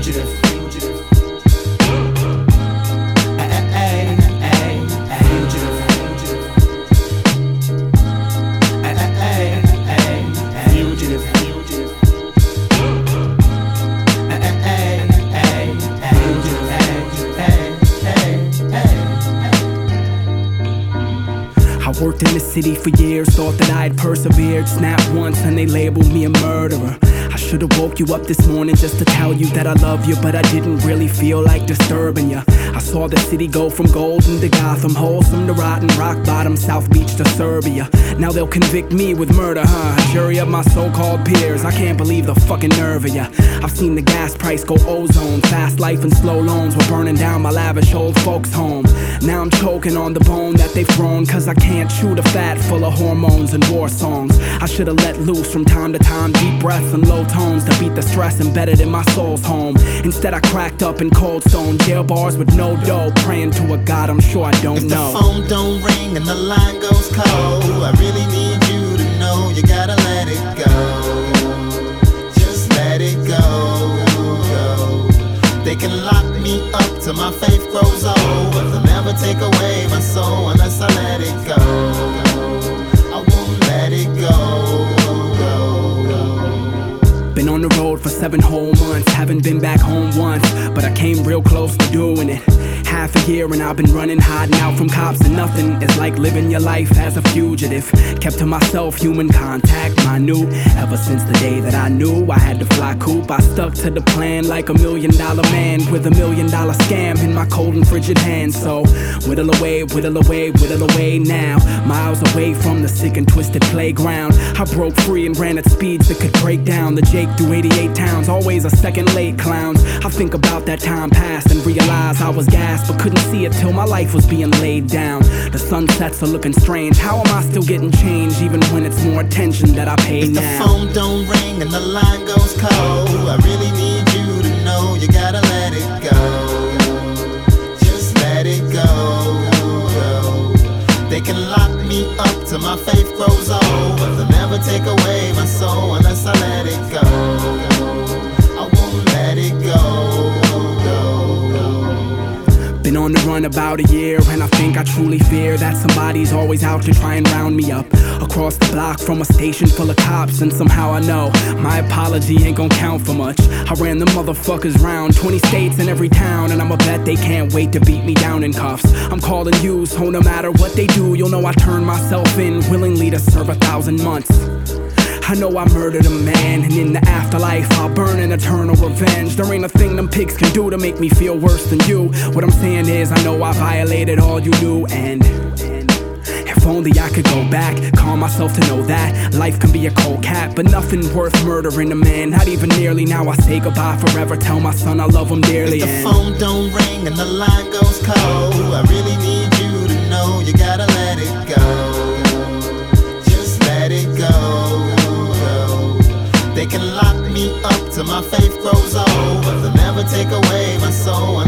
fugitive. I worked in the city for years, thought that I had persevered. Snapped once and they labeled me a murderer. I should've woke you up this morning just to tell you that I love you, but I didn't really feel like disturbing you. I saw the city go from golden to Gotham, wholesome to rotten, rock bottom, South Beach to Serbia. Now they'll convict me with murder, huh? A jury of my so-called peers. I can't believe the fucking nerve of ya. I've seen the gas price go ozone, fast life and slow loans were burning down my lavish old folks' home. Now I'm choking on the bone that they've thrown, cause I can't chew the fat full of hormones and war songs. I should've let loose from time to time, deep breaths and low tones to beat the stress embedded in my soul's home. Instead I cracked up in cold stone jail bars with no dough, praying to a God I'm sure I don't know. If the phone don't ring and the line goes cold, I really need you to know you gotta let it go. Just let it go. They can lock me up till my faith grows old, but they'll never take away my soul unless I let it go. I won't let it go. Been on the road for 7 whole months, haven't been back home once, but I came real close to doing it. Half a year and I've been running, hiding out from cops, and nothing is like living your life as a fugitive. Kept to myself, human contact minute. Ever since the day that I knew I had to fly coop, I stuck to the plan like $1 million man with $1 million scam in my cold and frigid hands. So whittle away, whittle away, whittle away now, miles away from the sick and twisted playground. I broke free and ran at speeds that could break down the Jake through 88 towns, always a second late clowns. I think about that time past and realize I was gassed, but couldn't see it till my life was being laid down. The sunsets are looking strange, how am I still getting change even when it's more attention that I pay now? If the phone don't ring and the line goes cold, I really need you to know you gotta let it go. Just let it go. They can lock me up till my faith grows old, but they'll never take away my soul unless I let it go. I won't let it go. Been on the run about a year, and I think I truly fear that somebody's always out to try and round me up. Across the block from a station full of cops, and somehow I know my apology ain't gon' count for much. I ran the motherfuckers round 20 states and every town, and I'ma bet they can't wait to beat me down in cuffs. I'm calling you, so no matter what they do, you'll know I turned myself in willingly to serve 1,000 months. I know I murdered a man, and in the afterlife I'll burn an eternal revenge. There ain't a thing them pigs can do to make me feel worse than you. What I'm saying is I know I violated all you knew, and if only I could go back, calm myself to know that life can be a cold cat, but nothing worth murdering a man, not even nearly. Now I say goodbye forever, tell my son I love him dearly. If the phone don't ring and the line goes cold, I really need you to know you gotta let it go. Just let it go. They can lock me up till my faith grows old, but they'll never take away my soul